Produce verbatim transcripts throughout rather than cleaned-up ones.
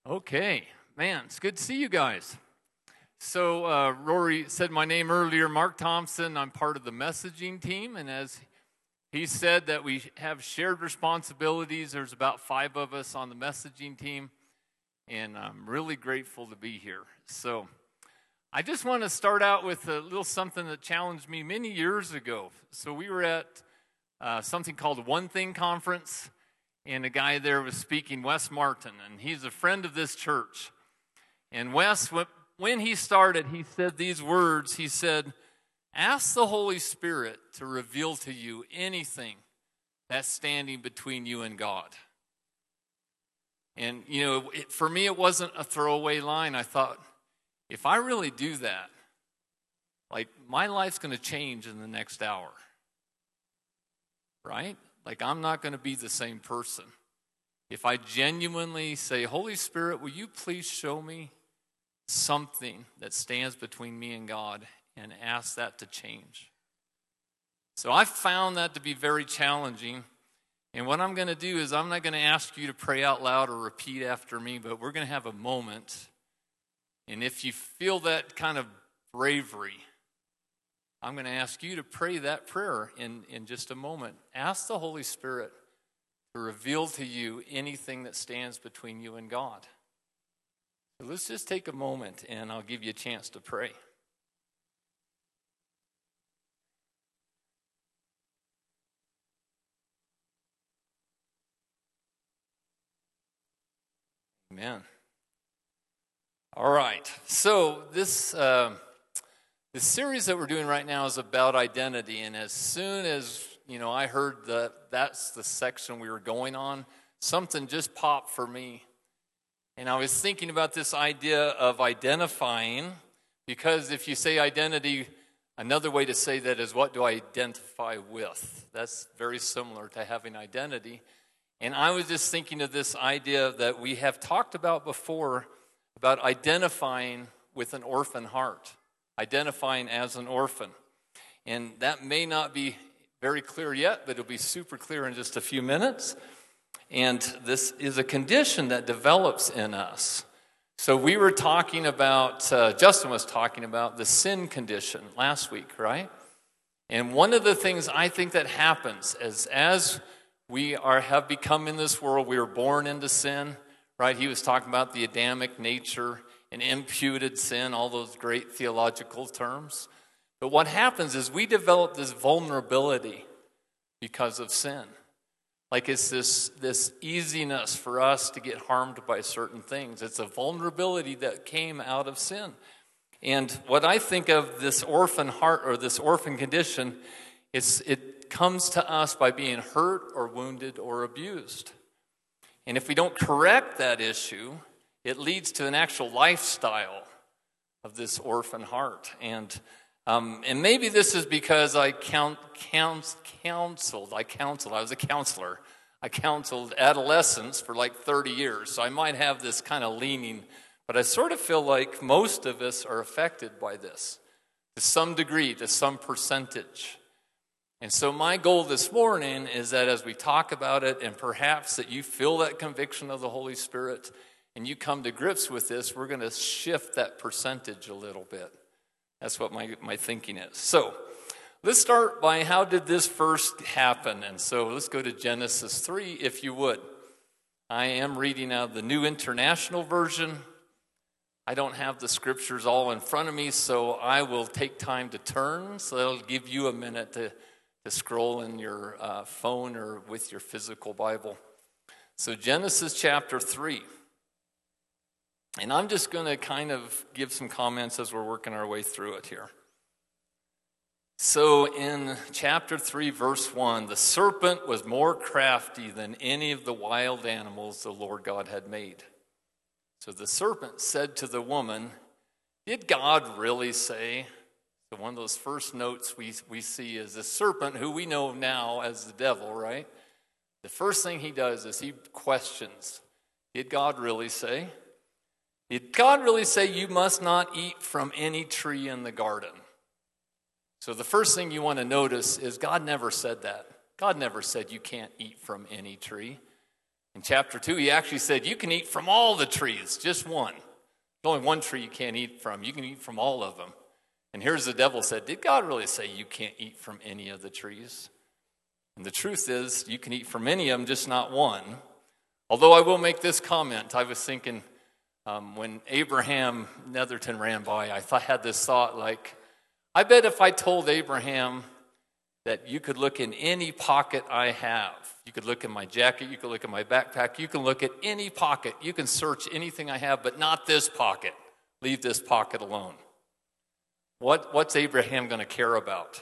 Okay, man, it's good to see you guys. So uh, Rory said my name earlier, Mark Thompson. I'm part of the messaging team, and as he said that we have shared responsibilities, there's about five of us on the messaging team, and I'm really grateful to be here. So I just want to start out with a little something that challenged me many years ago. So we were at uh, something called One Thing Conference, and a guy there was speaking, Wes Martin, and he's a friend of this church. And Wes, when he started, he said these words. He said, ask the Holy Spirit to reveal to you anything that's standing between you and God. And, you know, it, for me, it wasn't a throwaway line. I thought, if I really do that, like, my life's going to change in the next hour. Right? Like, I'm not going to be the same person. If I genuinely say, Holy Spirit, will you please show me something that stands between me and God, and ask that to change. So I found that to be very challenging. And what I'm going to do is I'm not going to ask you to pray out loud or repeat after me, but we're going to have a moment. And if you feel that kind of bravery, I'm going to ask you to pray that prayer in, in just a moment. Ask the Holy Spirit to reveal to you anything that stands between you and God. So let's just take a moment, and I'll give you a chance to pray. Amen. All right. So this... Uh, The series that we're doing right now is about identity, and as soon as, you know, I heard that that's the section we were going on, something just popped for me. And I was thinking about this idea of identifying, because if you say identity, another way to say that is, what do I identify with? That's very similar to having identity. And I was just thinking of this idea that we have talked about before, about identifying with an orphan heart. Identifying as an orphan. And that may not be very clear yet, but it'll be super clear in just a few minutes. And this is a condition that develops in us. So we were talking about, uh, Justin was talking about the sin condition last week, right? And one of the things I think that happens is as we are have become in this world, we were born into sin, right? He was talking about the Adamic nature, and imputed sin, all those great theological terms. But what happens is we develop this vulnerability because of sin. Like it's this, this easiness for us to get harmed by certain things. It's a vulnerability that came out of sin. And what I think of this orphan heart or this orphan condition, it's, it comes to us by being hurt or wounded or abused. And if we don't correct that issue, it leads to an actual lifestyle of this orphan heart. And um, and maybe this is because I count, count, counseled, I counseled, I was a counselor. I counseled adolescents for like thirty years. So I might have this kind of leaning, but I sort of feel like most of us are affected by this to some degree, to some percentage. And so my goal this morning is that as we talk about it, and perhaps that you feel that conviction of the Holy Spirit, and you come to grips with this, we're going to shift that percentage a little bit. That's what my, my thinking is. So let's start by how did this first happen? And so let's go to Genesis three, if you would. I am reading out the New International Version. I don't have the scriptures all in front of me, so I will take time to turn. So that'll give you a minute to, to scroll in your uh, phone or with your physical Bible. So Genesis chapter three. And I'm just going to kind of give some comments as we're working our way through it here. So in chapter three, verse one, the serpent was more crafty than any of the wild animals the Lord God had made. So the serpent said to the woman, did God really say? So one of those first notes we, we see is the serpent, who we know now as the devil, right? The first thing he does is he questions, did God really say? Did God really say you must not eat from any tree in the garden? So the first thing you want to notice is God never said that. God never said you can't eat from any tree. In chapter two, he actually said, you can eat from all the trees, just one. There's only one tree you can't eat from. You can eat from all of them. And here's the devil said, did God really say you can't eat from any of the trees? And the truth is, you can eat from any of them, just not one. Although I will make this comment. I was thinking, um, when Abraham Netherton ran by, I thought, had this thought like, I bet if I told Abraham that you could look in any pocket I have, you could look in my jacket, you could look in my backpack, you can look at any pocket, you can search anything I have, but not this pocket. Leave this pocket alone. What, what's Abraham going to care about?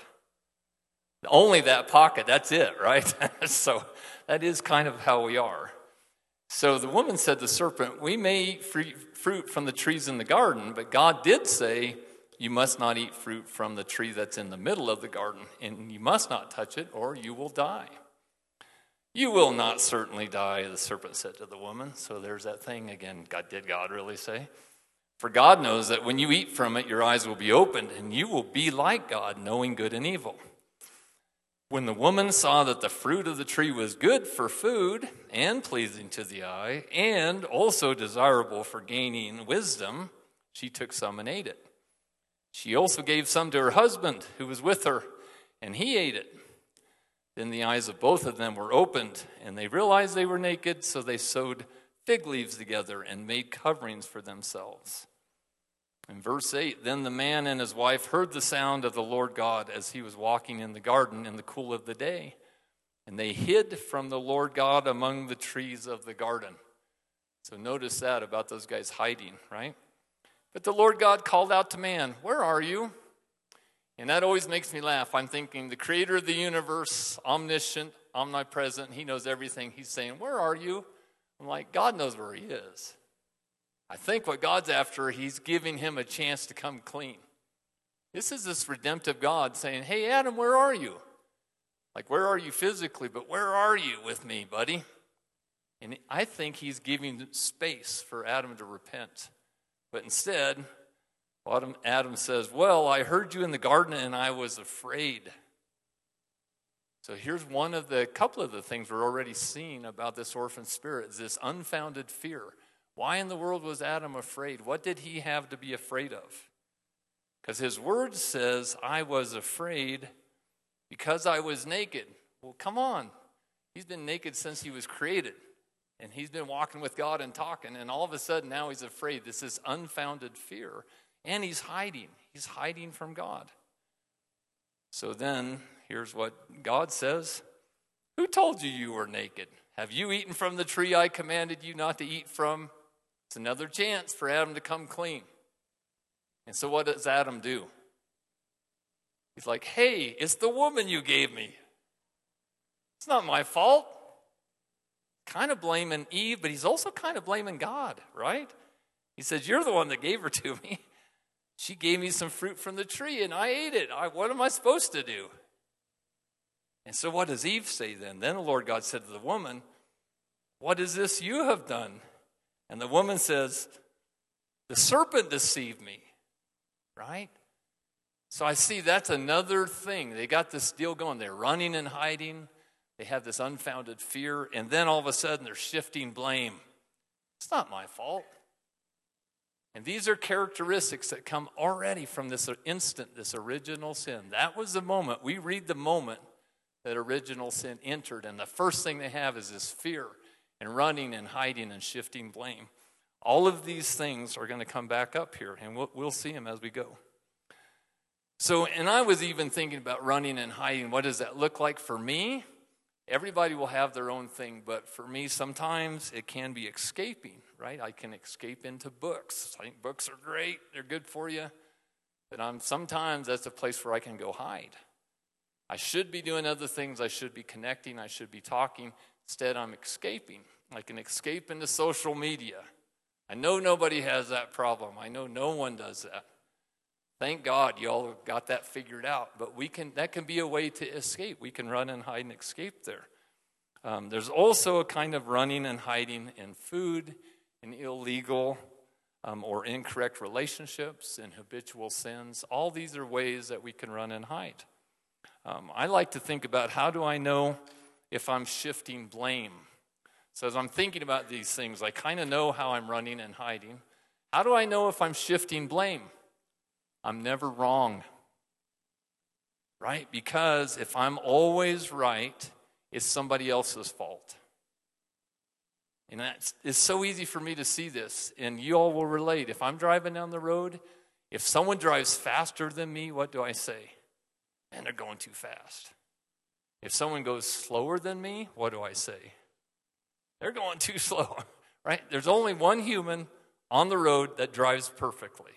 Only that pocket, that's it, right? So that is kind of how we are. So the woman said to the serpent, we may eat free, fruit from the trees in the garden, but God did say, you must not eat fruit from the tree that's in the middle of the garden, and you must not touch it, or you will die. You will not certainly die, the serpent said to the woman. So there's that thing again. God, did God really say? For God knows that when you eat from it, your eyes will be opened, and you will be like God, knowing good and evil. When the woman saw that the fruit of the tree was good for food and pleasing to the eye, and also desirable for gaining wisdom, she took some and ate it. She also gave some to her husband who was with her, and he ate it. Then the eyes of both of them were opened, and they realized they were naked, so they sewed fig leaves together and made coverings for themselves. In verse eight, then the man and his wife heard the sound of the Lord God as he was walking in the garden in the cool of the day, and they hid from the Lord God among the trees of the garden. So notice that about those guys hiding, right? But the Lord God called out to man, where are you? And that always makes me laugh. I'm thinking the creator of the universe, omniscient, omnipresent, he knows everything. He's saying, where are you? I'm like, God knows where he is. I think what God's after, he's giving him a chance to come clean. This is this redemptive God saying, hey, Adam, where are you? Like, where are you physically, but where are you with me, buddy? And I think he's giving space for Adam to repent. But instead, Adam says, well, I heard you in the garden and I was afraid. So here's one of the couple of the things we're already seeing about this orphan spirit, is this unfounded fear. Why in the world was Adam afraid? What did he have to be afraid of? Because his word says, I was afraid because I was naked. Well, come on. He's been naked since he was created. And he's been walking with God and talking. And all of a sudden now he's afraid. This is unfounded fear. And he's hiding. He's hiding from God. So then, here's what God says. Who told you you were naked? Have you eaten from the tree I commanded you not to eat from? It's another chance for Adam to come clean. And so what does Adam do? He's like, hey, it's the woman you gave me. It's not my fault. Kind of blaming Eve, but he's also kind of blaming God, right? He says, you're the one that gave her to me. She gave me some fruit from the tree and I ate it. I, what am I supposed to do? And so what does Eve say then? Then the Lord God said to the woman, what is this you have done? And the woman says, the serpent deceived me, right? So I see that's another thing. They got this deal going. They're running and hiding. They have this unfounded fear. And then all of a sudden they're shifting blame. It's not my fault. And these are characteristics that come already from this instant, this original sin. That was the moment. We read the moment that original sin entered. And the first thing they have is this fear and running and hiding and shifting blame. All of these things are going to come back up here. And we'll, we'll see them as we go. So, and I was even thinking about running and hiding. What does that look like for me? Everybody will have their own thing, but for me, sometimes it can be escaping, right? I can escape into books. I think books are great. They're good for you. But I'm, sometimes that's a place where I can go hide. I should be doing other things. I should be connecting. I should be talking. Instead, I'm escaping. I can escape into social media. I know nobody has that problem. I know no one does that. Thank God you all got that figured out. But we can that can be a way to escape. We can run and hide and escape there. Um, there's also a kind of running and hiding in food, in illegal um, or incorrect relationships, in habitual sins. All these are ways that we can run and hide. Um, I like to think about, how do I know if I'm shifting blame? So as I'm thinking about these things, I kind of know how I'm running and hiding. How do I know if I'm shifting blame? I'm never wrong, right? Because if I'm always right, it's somebody else's fault. And that's, it's so easy for me to see this, and you all will relate. If I'm driving down the road, if someone drives faster than me, what do I say? Man, they're going too fast. If someone goes slower than me, what do I say? They're going too slow, right? There's only one human on the road that drives perfectly,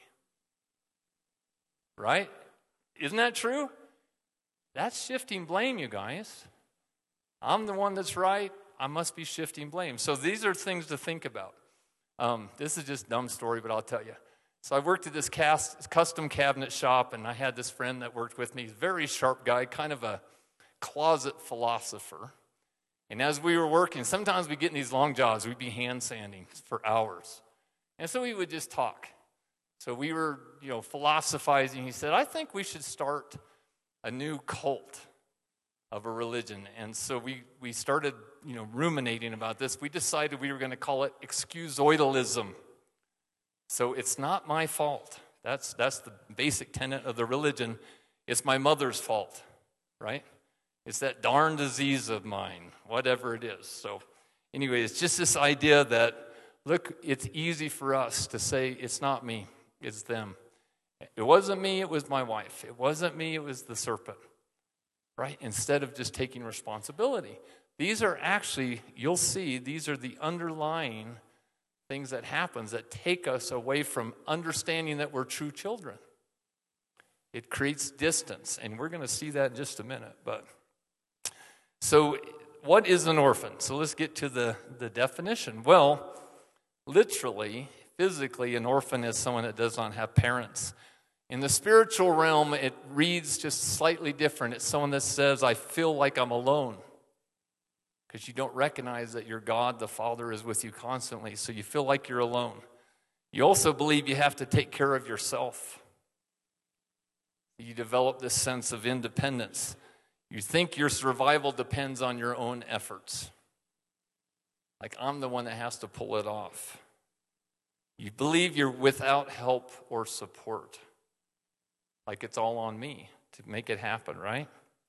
right? Isn't that true? That's shifting blame, you guys. I'm the one that's right. I must be shifting blame. So these are things to think about. Um, this is just a dumb story, but I'll tell you. So I worked at this cast, custom cabinet shop, and I had this friend that worked with me. He's a very sharp guy, kind of a closet philosopher. And as we were working, sometimes we get in these long jobs. We'd be hand sanding for hours. And so we would just talk. So we were, you know, philosophizing. He said, I think we should start a new cult of a religion. And so we, we started, you know, ruminating about this. We decided we were going to call it excusoidalism. So it's not my fault. That's, that's the basic tenet of the religion. It's my mother's fault, right? It's that darn disease of mine, whatever it is. So anyway, it's just this idea that, look, it's easy for us to say, it's not me, it's them. It wasn't me, it was my wife. It wasn't me, it was the serpent. Right? Instead of just taking responsibility. These are actually, you'll see, these are the underlying things that happens that take us away from understanding that we're true children. It creates distance, and we're going to see that in just a minute. But so what is an orphan? So let's get to the, the definition. Well, literally, physically, an orphan is someone that does not have parents. In the spiritual realm, it reads just slightly different. It's someone that says, I feel like I'm alone. Because you don't recognize that your God, the Father, is with you constantly. So you feel like you're alone. You also believe you have to take care of yourself. You develop this sense of independence. You think your survival depends on your own efforts. Like I'm the one that has to pull it off. You believe you're without help or support. Like it's all on me to make it happen, right?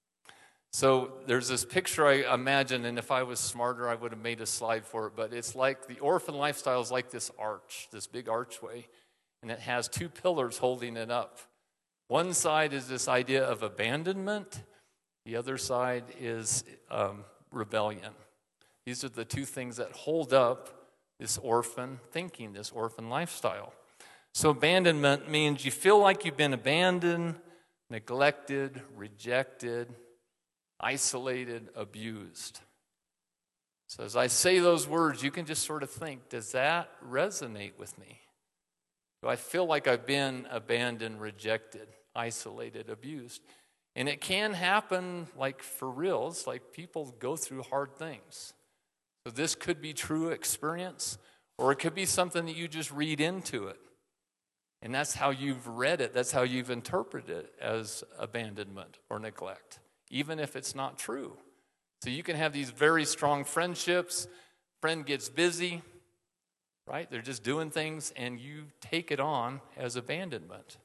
So there's this picture I imagine, and if I was smarter, I would have made a slide for it, but it's like the orphan lifestyle is like this arch, this big archway, and it has two pillars holding it up. One side is this idea of abandonment. The other side is um, rebellion. These are the two things that hold up this orphan thinking, this orphan lifestyle. So abandonment means you feel like you've been abandoned, neglected, rejected, isolated, abused. So as I say those words, you can just sort of think, does that resonate with me? Do I feel like I've been abandoned, rejected, isolated, abused? And it can happen like for real. It's like people go through hard things. So this could be true experience, or it could be something that you just read into it. And that's how you've read it. That's how you've interpreted it as abandonment or neglect, even if it's not true. So you can have these very strong friendships. Friend gets busy, right? They're just doing things, and you take it on as abandonment,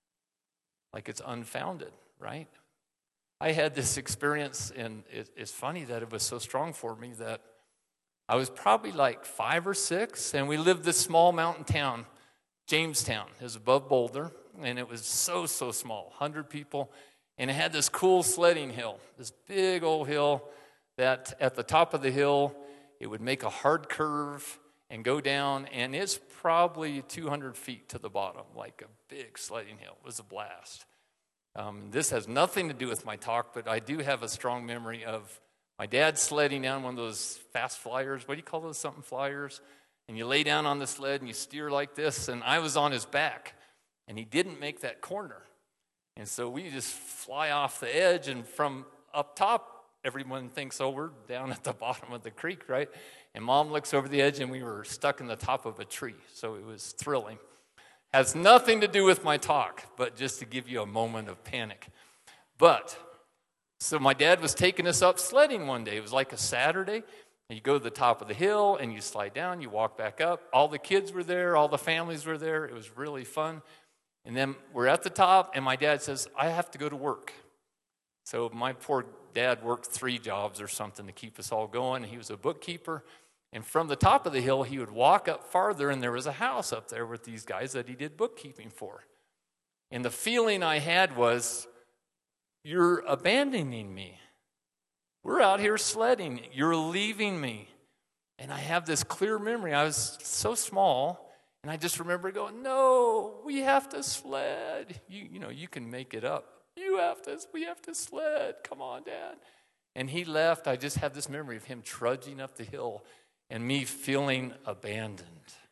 like it's unfounded, right? I had this experience, and it, it's funny that it was so strong for me that I was probably like five or six, and we lived this small mountain town. Jamestown is above Boulder, and it was so, so small, one hundred people, and it had this cool sledding hill, this big old hill that at the top of the hill, it would make a hard curve and go down, and it's probably two hundred feet to the bottom, like a big sledding hill. It was a blast. Um, this has nothing to do with my talk, but I do have a strong memory of my dad sledding down one of those fast flyers. What do you call those, something flyers? And you lay down on the sled and you steer like this, and I was on his back, and he didn't make that corner. And so we just fly off the edge, and from up top, everyone thinks, oh, we're down at the bottom of the creek, right? And Mom looks over the edge, and we were stuck in the top of a tree, so it was thrilling. Has nothing to do with my talk, but just to give you a moment of panic. But, so my dad was taking us up sledding one day. It was like a Saturday, And you go to the top of the hill, and you slide down, you walk back up. All the kids were there, all the families were there. It was really fun. And then we're at the top, and my dad says, I have to go to work. So my poor dad worked three jobs or something to keep us all going. He was a bookkeeper. And from the top of the hill, he would walk up farther, and there was a house up there with these guys that he did bookkeeping for. And the feeling I had was, you're abandoning me. We're out here sledding. You're leaving me. And I have this clear memory. I was so small, and I just remember going, no, we have to sled. You, you know, you can make it up. You have to, we have to sled. Come on, Dad. And he left. I just have this memory of him trudging up the hill and me feeling abandoned.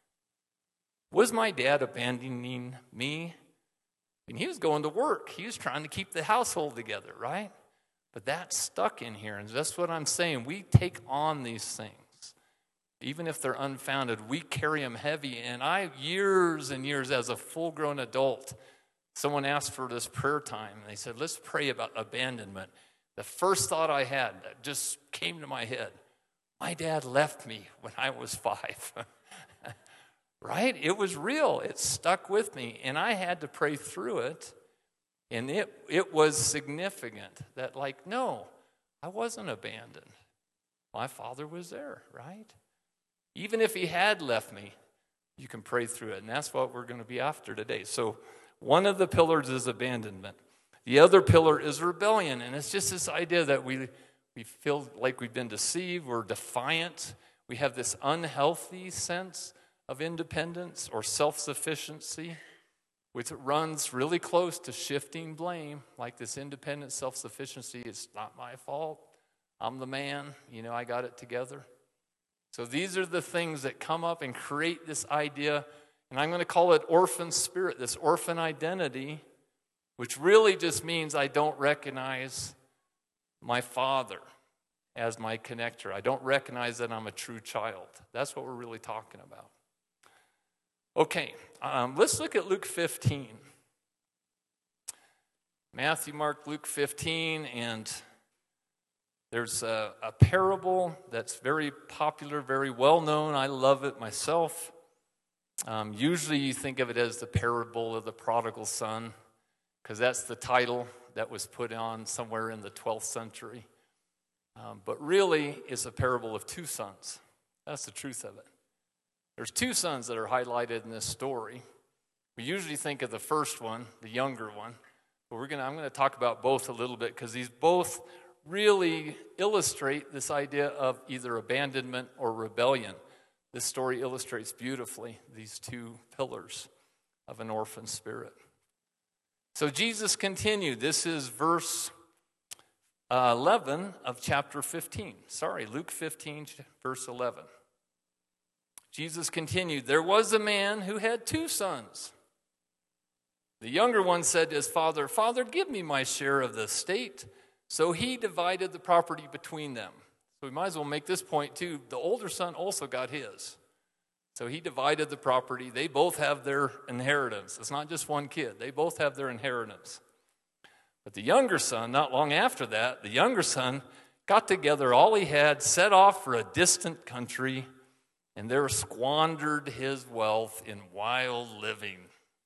Was my dad abandoning me? I mean, he was going to work. He was trying to keep the household together, right? But that's stuck in here, and that's what I'm saying. We take on these things. Even if they're unfounded, we carry them heavy. And I, years and years as a full-grown adult, someone asked for this prayer time, and they said, let's pray about abandonment. The first thought I had that just came to my head, my dad left me when I was five. Right? It was real. It stuck with me, and I had to pray through it, and it, it was significant that, like, no, I wasn't abandoned. My father was there, right? Even if he had left me, you can pray through it, and that's what we're going to be after today. So one of the pillars is abandonment. The other pillar is rebellion, and it's just this idea that we, we feel like we've been deceived, we're defiant, we have this unhealthy sense of independence or self-sufficiency, which runs really close to shifting blame, like this independent self-sufficiency. It's not my fault. I'm the man. You know, I got it together. So these are the things that come up and create this idea, and I'm going to call it orphan spirit, this orphan identity, which really just means I don't recognize my father as my connector. I don't recognize that I'm a true child. That's what we're really talking about. Okay, um, let's look at Luke fifteen. Matthew, Mark, Luke fifteen, and there's a, a parable that's very popular, very well known. I love it myself. Um, usually you think of it as the parable of the prodigal son, because that's the title that was put on somewhere in the twelfth century. Um, but really, it's a parable of two sons. That's the truth of it. There's two sons that are highlighted in this story. We usually think of the first one, the younger one, but we're gonna, I'm going to talk about both a little bit because these both really illustrate this idea of either abandonment or rebellion. This story illustrates beautifully these two pillars of an orphan spirit. So Jesus continued. This is verse uh, eleven of chapter fifteen. Sorry, Luke fifteen, verse eleven. Jesus continued, there was a man who had two sons. The younger one said to his father, Father, give me my share of the estate. So he divided the property between them. So we might as well make this point too. The older son also got his. So he divided the property. They both have their inheritance. It's not just one kid. They both have their inheritance. But the younger son, not long after that, the younger son got together all he had, set off for a distant country, and there squandered his wealth in wild living.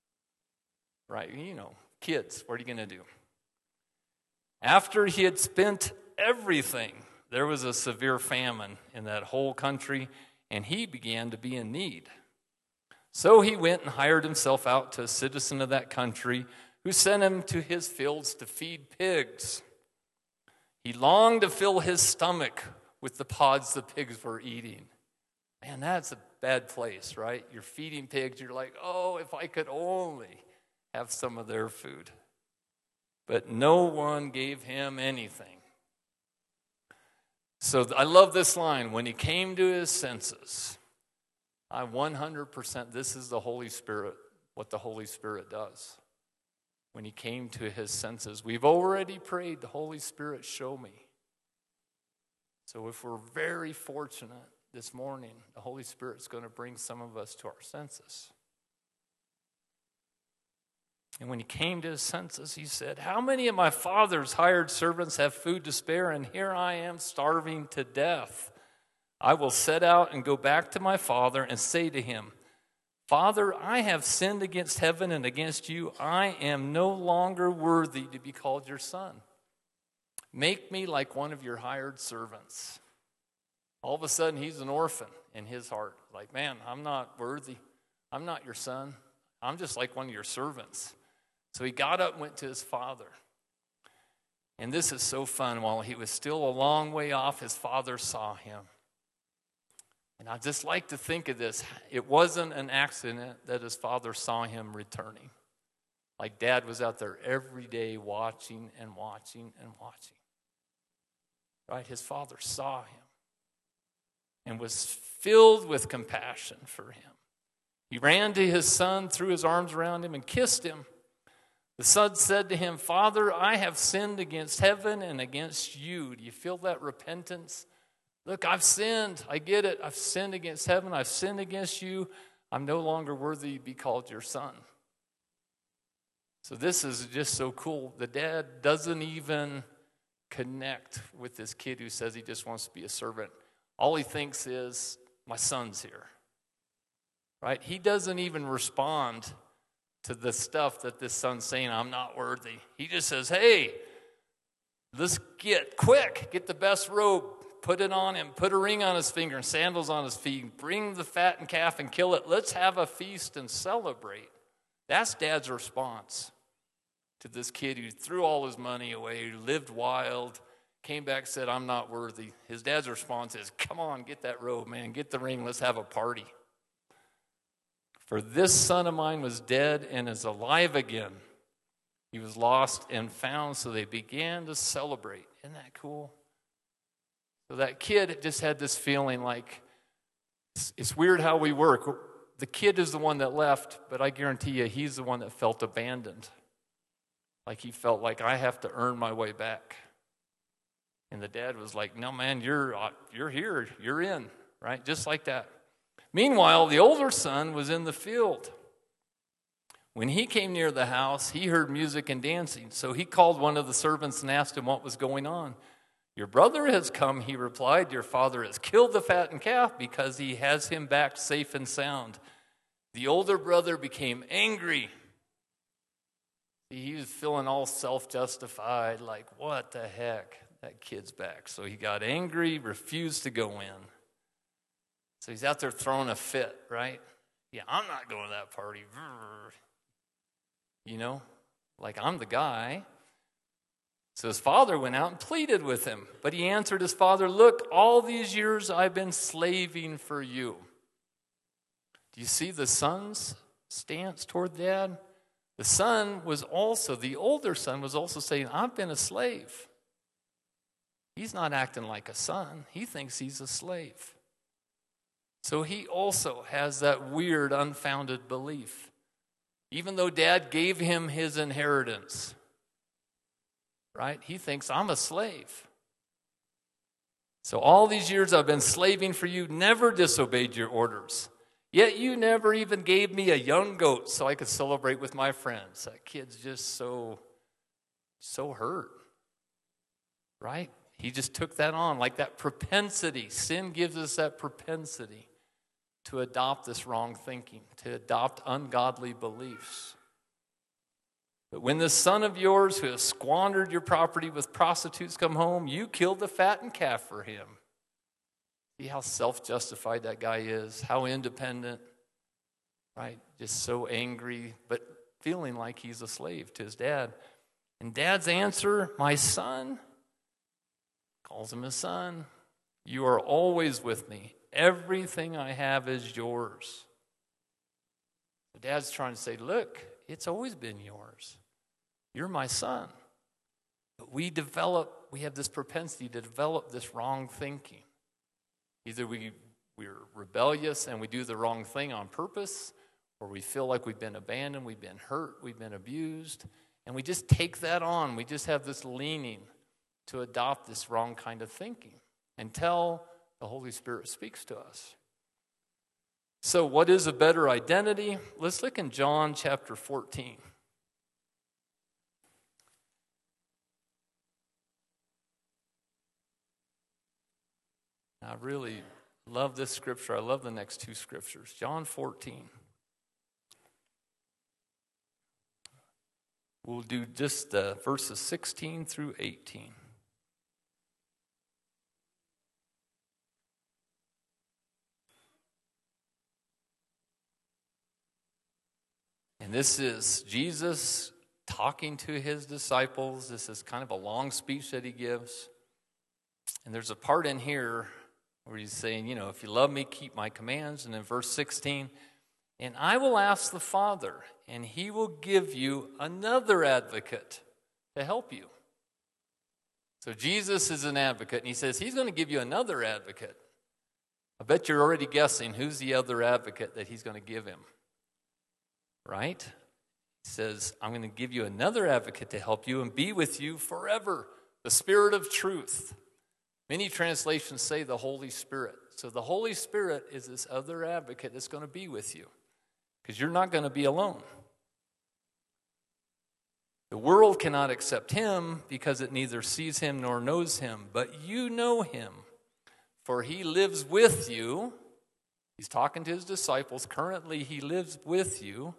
Right, you know, kids, what are you going to do? After he had spent everything, there was a severe famine in that whole country, and he began to be in need. So he went and hired himself out to a citizen of that country who sent him to his fields to feed pigs. He longed to fill his stomach with the pods the pigs were eating. Man, that's a bad place, right? You're feeding pigs. You're like, oh, if I could only have some of their food. But no one gave him anything. So I love this line. When he came to his senses, I one hundred percent, this is the Holy Spirit, what the Holy Spirit does. When he came to his senses, we've already prayed, the Holy Spirit, show me. So if we're very fortunate, this morning, the Holy Spirit's going to bring some of us to our senses. And when he came to his senses, he said, how many of my father's hired servants have food to spare, and here I am starving to death? I will set out and go back to my father and say to him, Father, I have sinned against heaven and against you. I am no longer worthy to be called your son. Make me like one of your hired servants. All of a sudden, he's an orphan in his heart. Like, man, I'm not worthy. I'm not your son. I'm just like one of your servants. So he got up and went to his father. And this is so fun. While he was still a long way off, his father saw him. And I just like to think of this. It wasn't an accident that his father saw him returning. Like dad was out there every day watching and watching and watching. Right? His father saw him and was filled with compassion for him. He ran to his son, threw his arms around him, and kissed him. The son said to him, Father, I have sinned against heaven and against you. Do you feel that repentance? Look, I've sinned. I get it. I've sinned against heaven. I've sinned against you. I'm no longer worthy to be called your son. So this is just so cool. The dad doesn't even connect with this kid who says he just wants to be a servant. All he thinks is, my son's here. Right? He doesn't even respond to the stuff that this son's saying, I'm not worthy. He just says, hey, let's get quick, get the best robe, put it on him, put a ring on his finger and sandals on his feet, bring the fattened calf and kill it. Let's have a feast and celebrate. That's dad's response to this kid who threw all his money away, who lived wild, came back, said, I'm not worthy. His dad's response is, come on, get that robe, man, get the ring, let's have a party. For this son of mine was dead and is alive again. He was lost and found, so they began to celebrate. Isn't that cool? So that kid just had this feeling like, it's, it's weird how we work. The kid is the one that left, but I guarantee you he's the one that felt abandoned. Like he felt like, I have to earn my way back. And the dad was like, no, man, you're, you're here. You're in, right? Just like that. Meanwhile, the older son was in the field. When he came near the house, he heard music and dancing. So he called one of the servants and asked him what was going on. Your brother has come, he replied. Your father has killed the fattened calf because he has him back safe and sound. The older brother became angry. He was feeling all self-justified, like, what the heck? That kid's back. So he got angry, refused to go in. So he's out there throwing a fit, right? Yeah, I'm not going to that party. You know, like I'm the guy. So his father went out and pleaded with him. But he answered his father, look, all these years I've been slaving for you. Do you see the son's stance toward dad? The son was also, the older son was also saying, I've been a slave. He's not acting like a son. He thinks he's a slave. So he also has that weird, unfounded belief. Even though dad gave him his inheritance, right? He thinks, I'm a slave. So all these years I've been slaving for you, never disobeyed your orders. Yet you never even gave me a young goat so I could celebrate with my friends. That kid's just so, so hurt, right? He just took that on, like that propensity. Sin gives us that propensity to adopt this wrong thinking, to adopt ungodly beliefs. But when this son of yours who has squandered your property with prostitutes come home, you killed the fattened calf for him. See how self-justified that guy is, how independent, right? Just so angry, but feeling like he's a slave to his dad. And dad's answer, my son, calls him his son, you are always with me. Everything I have is yours. The dad's trying to say, look, it's always been yours. You're my son. But we develop, we have this propensity to develop this wrong thinking. Either we, we're rebellious and we do the wrong thing on purpose, or we feel like we've been abandoned, we've been hurt, we've been abused, and we just take that on. We just have this leaning to adopt this wrong kind of thinking until the Holy Spirit speaks to us. So what is a better identity? Let's look in John chapter fourteen. Now really, Love this scripture. I love the next two scriptures. John fourteen. We'll do just uh, verses sixteen through eighteen. And this is Jesus talking to his disciples. This is kind of a long speech that he gives. And there's a part in here where he's saying, you know, if you love me, keep my commands. And in verse sixteen, and I will ask the Father, and he will give you another advocate to help you. So Jesus is an advocate, and he says he's going to give you another advocate. I bet you're already guessing who's the other advocate that he's going to give him. Right? He says, I'm going to give you another advocate to help you and be with you forever. The Spirit of truth. Many translations say the Holy Spirit. So the Holy Spirit is this other advocate that's going to be with you. Because you're not going to be alone. The world cannot accept him because it neither sees him nor knows him. But you know him. For he lives with you. He's talking to his disciples. Currently he lives with you.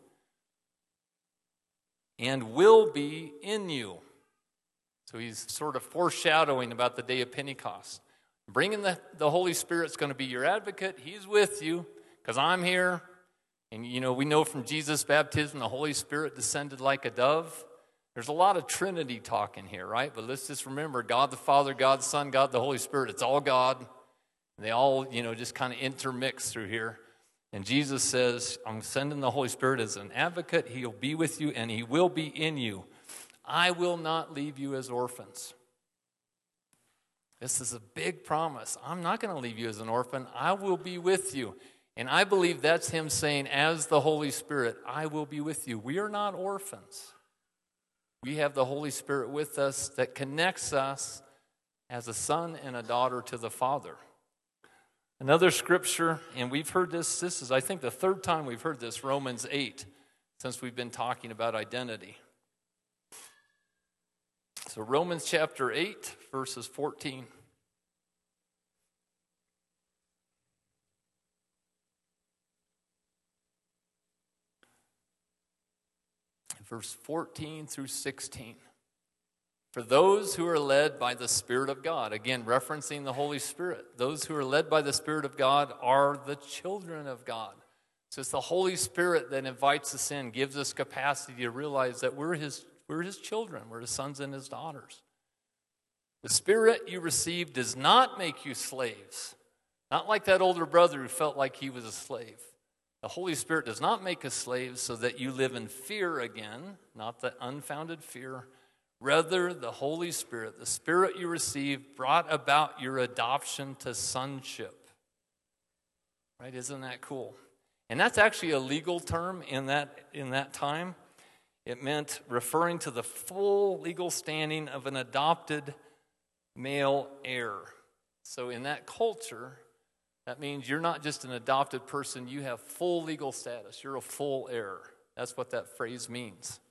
And will be in you. So he's sort of foreshadowing about the day of Pentecost. Bringing the, the Holy Spirit's going to be your advocate. He's with you because I'm here. And, you know, we know from Jesus' baptism, the Holy Spirit descended like a dove. There's a lot of Trinity talk in here, right? But let's just remember, God the Father, God the Son, God the Holy Spirit, it's all God. And they all, you know, just kind of intermix through here. And Jesus says, I'm sending the Holy Spirit as an advocate. He'll be with you and he will be in you. I will not leave you as orphans. This is a big promise. I'm not going to leave you as an orphan. I will be with you. And I believe that's him saying, as the Holy Spirit, I will be with you. We are not orphans. We have the Holy Spirit with us that connects us as a son and a daughter to the Father. Another scripture, and we've heard this, this is I think the third time we've heard this, Romans eight, since we've been talking about identity. So Romans chapter eight, verses fourteen. Verse fourteen through sixteen. For those who are led by the Spirit of God, again, referencing the Holy Spirit, those who are led by the Spirit of God are the children of God. So it's the Holy Spirit that invites us in, gives us capacity to realize that we're his, we're his children, we're his sons and his daughters. The Spirit you receive does not make you slaves. Not like that older brother who felt like he was a slave. The Holy Spirit does not make us slaves so that you live in fear again, not the unfounded fear. Rather, the Holy Spirit, the Spirit you received, brought about your adoption to sonship. Right? Isn't that cool? And that's actually a legal term in that, in that time. It meant referring to the full legal standing of an adopted male heir. So in that culture, that means you're not just an adopted person, you have full legal status. You're a full heir. That's what that phrase means.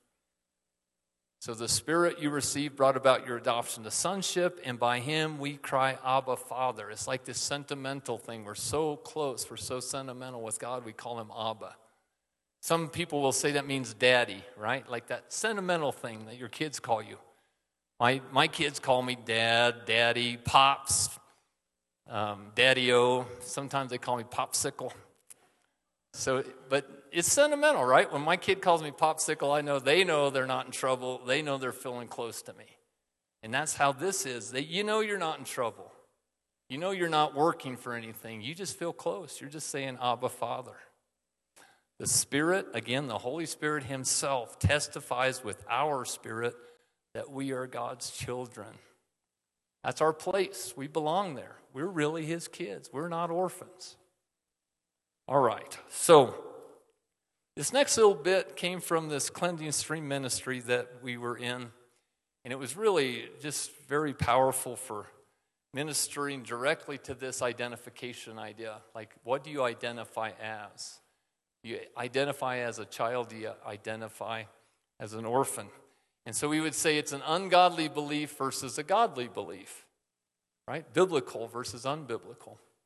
So the Spirit you received brought about your adoption to sonship, and by him we cry, Abba, Father. It's like this sentimental thing. We're so close, we're so sentimental with God, we call him Abba. Some people will say that means daddy, right? Like that sentimental thing that your kids call you. My, my kids call me dad, daddy, pops, um, daddy-o. Sometimes they call me popsicle. So, but it's sentimental, right? When my kid calls me popsicle, I know they know they're not in trouble. They know they're feeling close to me. And that's how this is. That you know you're not in trouble. You know you're not working for anything. You just feel close. You're just saying, Abba, Father. The Spirit, again, the Holy Spirit himself testifies with our spirit that we are God's children. That's our place. We belong there. We're really his kids. We're not orphans. All right, so this next little bit came from this cleansing stream ministry that we were in, and it was really just very powerful for ministering directly to this identification idea. Like, what do you identify as? Do you identify as a child? Do you identify as an orphan? And so we would say it's an ungodly belief versus a godly belief, right? Biblical versus unbiblical.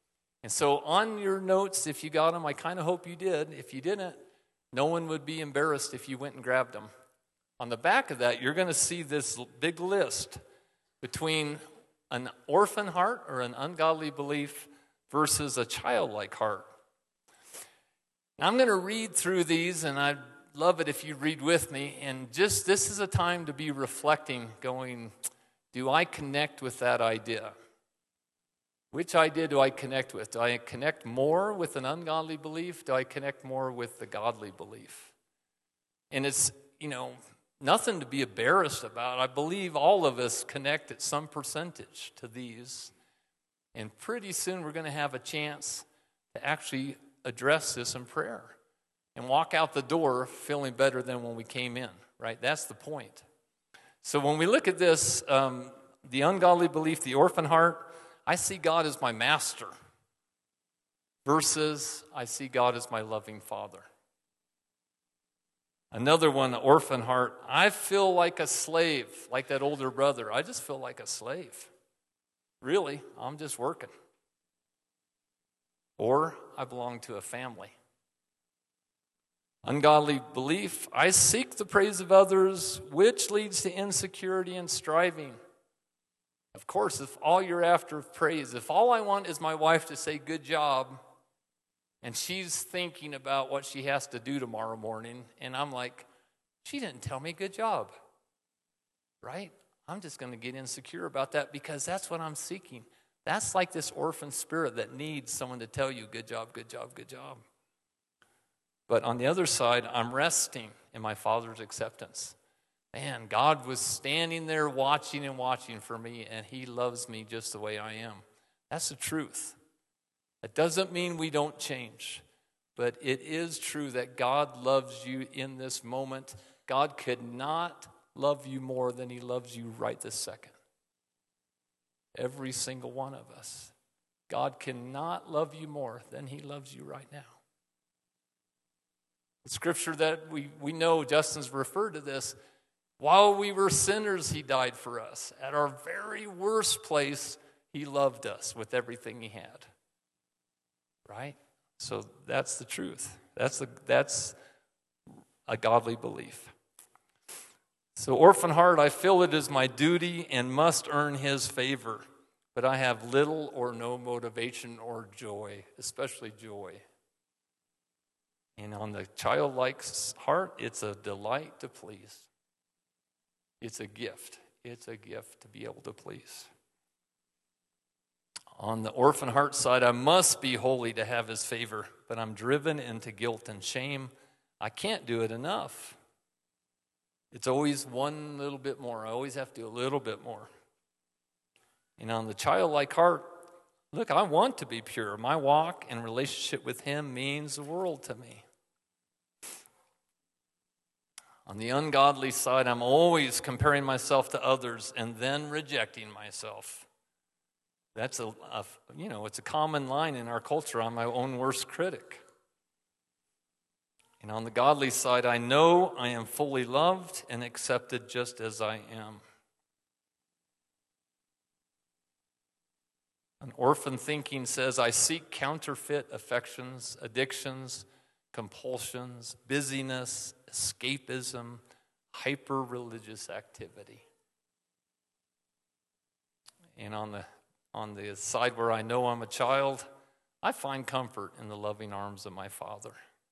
And so on your notes, if you got them, I kind of hope you did. If you didn't, no one would be embarrassed if you went and grabbed them. On the back of that, you're going to see this big list between an orphan heart or an ungodly belief versus a childlike heart. Now, I'm going to read through these, and I'd love it if you read with me. And just this is a time to be reflecting, going, do I connect with that idea? Which idea do I connect with? Do I connect more with an ungodly belief? Do I connect more with the godly belief? And it's, you know, nothing to be embarrassed about. I believe all of us connect at some percentage to these. And pretty soon we're going to have a chance to actually address this in prayer and walk out the door feeling better than when we came in, right? That's the point. So when we look at this, um, the ungodly belief, the orphan heart, I see God as my master versus I see God as my loving Father. Another one, the orphan heart, I feel like a slave, like that older brother. I just feel like a slave. Really, I'm just working. Or I belong to a family. Ungodly belief, I seek the praise of others, which leads to insecurity and striving. Of course, if all you're after is praise, if all I want is my wife to say good job, and she's thinking about what she has to do tomorrow morning, and I'm like, she didn't tell me good job, right? I'm just going to get insecure about that because that's what I'm seeking. That's like this orphan spirit that needs someone to tell you good job, good job, good job. But on the other side, I'm resting in my Father's acceptance. Man, God was standing there watching and watching for me, and he loves me just the way I am. That's the truth. It doesn't mean we don't change, but it is true that God loves you in this moment. God could not love you more than he loves you right this second. Every single one of us. God cannot love you more than he loves you right now. The scripture that we, we know, Justin's referred to this, while we were sinners, he died for us. At our very worst place, he loved us with everything he had. Right? So that's the truth. That's the, that's a godly belief. So orphan heart, I feel it is my duty and must earn his favor. But I have little or no motivation or joy, especially joy. And on the childlike heart, it's a delight to please. It's a gift. It's a gift to be able to please. On the orphan heart side, I must be holy to have his favor, but I'm driven into guilt and shame. I can't do it enough. It's always one little bit more. I always have to do a little bit more. And on the childlike heart, look, I want to be pure. My walk and relationship with him means the world to me. On the ungodly side, I'm always comparing myself to others and then rejecting myself. That's a, a, you know, it's a common line in our culture. I'm my own worst critic. And on the godly side, I know I am fully loved and accepted just as I am. An orphan thinking says, I seek counterfeit affections, addictions, compulsions, busyness, escapism, hyper-religious activity. And on the on the side where I know I'm a child, I find comfort in the loving arms of my Father.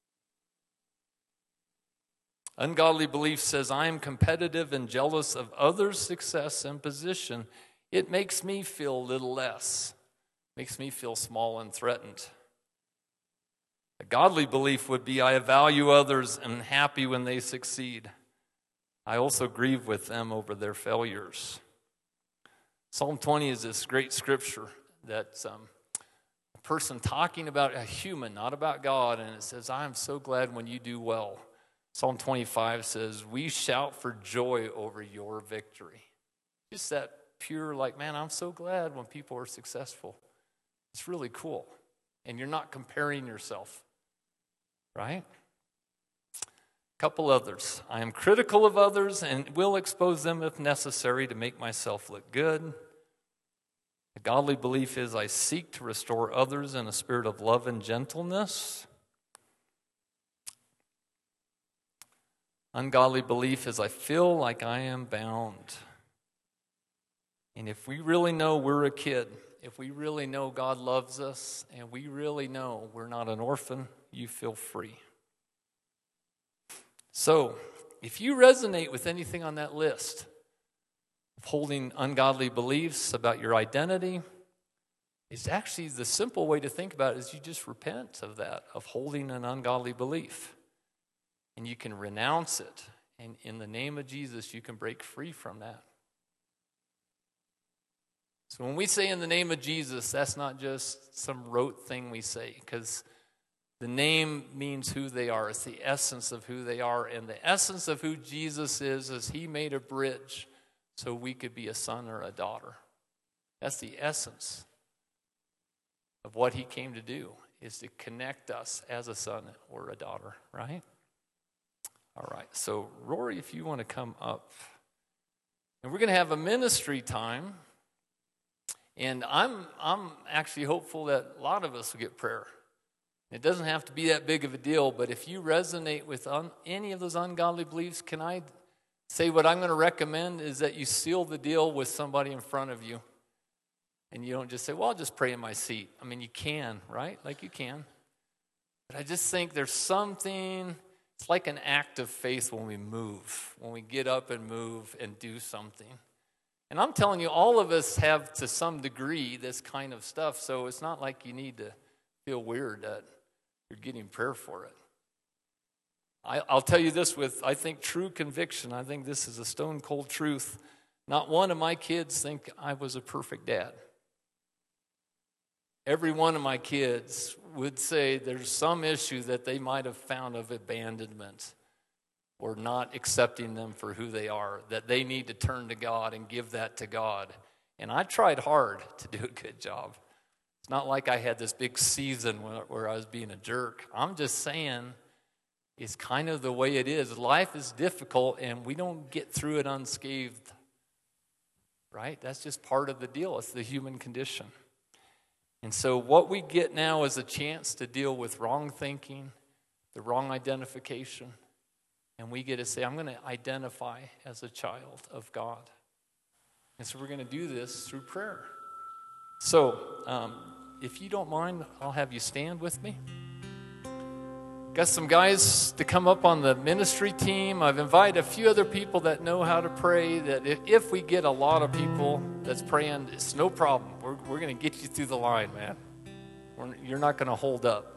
Ungodly belief says, I am competitive and jealous of others' success and position. It makes me feel a little less. Makes me feel small and threatened. A godly belief would be, I value others and am happy when they succeed. I also grieve with them over their failures. Psalm twenty is this great scripture that's um, a person talking about a human, not about God, and it says, I am so glad when you do well. Psalm twenty-five says, we shout for joy over your victory. Just that pure, like, man, I'm so glad when people are successful. It's really cool. And you're not comparing yourself, right? A couple others. I am critical of others and will expose them if necessary to make myself look good. A godly belief is I seek to restore others in a spirit of love and gentleness. Ungodly belief is I feel like I am bound. And if we really know we're a kid, if we really know God loves us, and we really know we're not an orphan, you feel free. So, if you resonate with anything on that list of holding ungodly beliefs about your identity, it's actually the simple way to think about it is you just repent of that, of holding an ungodly belief. And you can renounce it. And in the name of Jesus, you can break free from that. So when we say in the name of Jesus, that's not just some rote thing we say, because the name means who they are. It's the essence of who they are. And the essence of who Jesus is, is he made a bridge so we could be a son or a daughter. That's the essence of what he came to do, is to connect us as a son or a daughter, right? All right, so Rory, if you want to come up. And we're going to have a ministry time. And I'm I'm actually hopeful that a lot of us will get prayer. It doesn't have to be that big of a deal, but if you resonate with un, any of those ungodly beliefs, can I say what I'm going to recommend is that you seal the deal with somebody in front of you. And you don't just say, well, I'll just pray in my seat. I mean, you can, right? Like you can. But I just think there's something, it's like an act of faith when we move, when we get up and move and do something. And I'm telling you, all of us have to some degree this kind of stuff, so it's not like you need to feel weird that you're getting prayer for it. I, I'll tell you this with, I think, true conviction. I think this is a stone cold truth. Not one of my kids think I was a perfect dad. Every one of my kids would say there's some issue that they might have found of abandonment or not accepting them for who they are, that they need to turn to God and give that to God. And I tried hard to do a good job. It's not like I had this big season where, where I was being a jerk. I'm just saying it's kind of the way it is. Life is difficult, and we don't get through it unscathed, right? That's just part of the deal. It's the human condition. And so what we get now is a chance to deal with wrong thinking, the wrong identification. And we get to say, I'm going to identify as a child of God. And so we're going to do this through prayer. So um, if you don't mind, I'll have you stand with me. Got some guys to come up on the ministry team. I've invited a few other people that know how to pray, that if, if we get a lot of people that's praying, it's no problem. We're, we're going to get you through the line, man. We're, you're not going to hold up.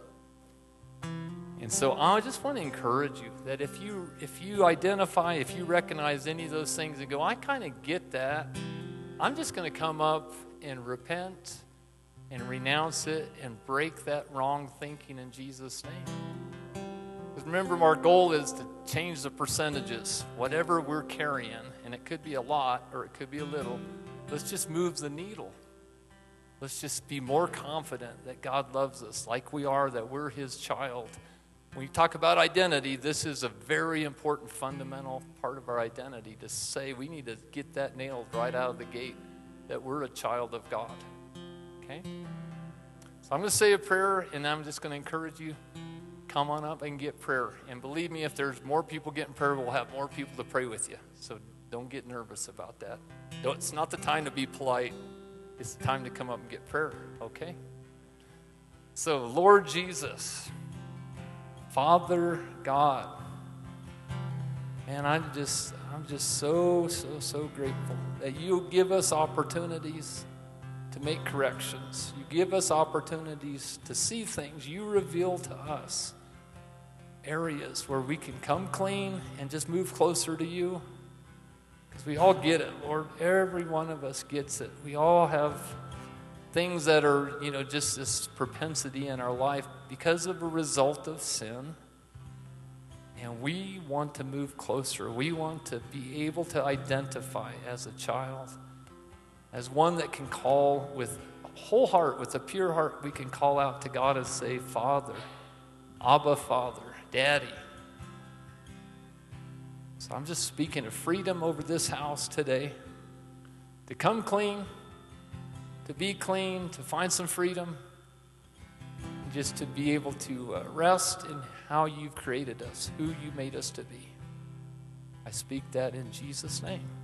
And so I just want to encourage you that if you if you identify, if you recognize any of those things and go, I kind of get that, I'm just going to come up and repent and renounce it and break that wrong thinking in Jesus' name. Because remember, our goal is to change the percentages, whatever we're carrying, and it could be a lot or it could be a little. Let's just move the needle. Let's just be more confident that God loves us like we are, that we're his child. When you talk about identity, this is a very important fundamental part of our identity, to say we need to get that nailed right out of the gate, that we're a child of God. Okay? So I'm going to say a prayer, and I'm just going to encourage you, come on up and get prayer. And believe me, if there's more people getting prayer, we'll have more people to pray with you. So don't get nervous about that. Don't, it's not the time to be polite. It's the time to come up and get prayer, okay? So, Lord Jesus, Father God, man, I'm just, I'm just so, so, so grateful that you give us opportunities to make corrections. You give us opportunities to see things. You reveal to us areas where we can come clean and just move closer to you. Because we all get it, Lord. Every one of us gets it. We all have things that are, you know, just this propensity in our life because of a result of sin. And we want to move closer. We want to be able to identify as a child, as one that can call with a whole heart, with a pure heart. We can call out to God and say, Father, Abba, Father, Daddy. So I'm just speaking of freedom over this house today, to come clean, to be clean, to find some freedom, just to be able to uh, rest in how you've created us, who you made us to be. I speak that in Jesus' name.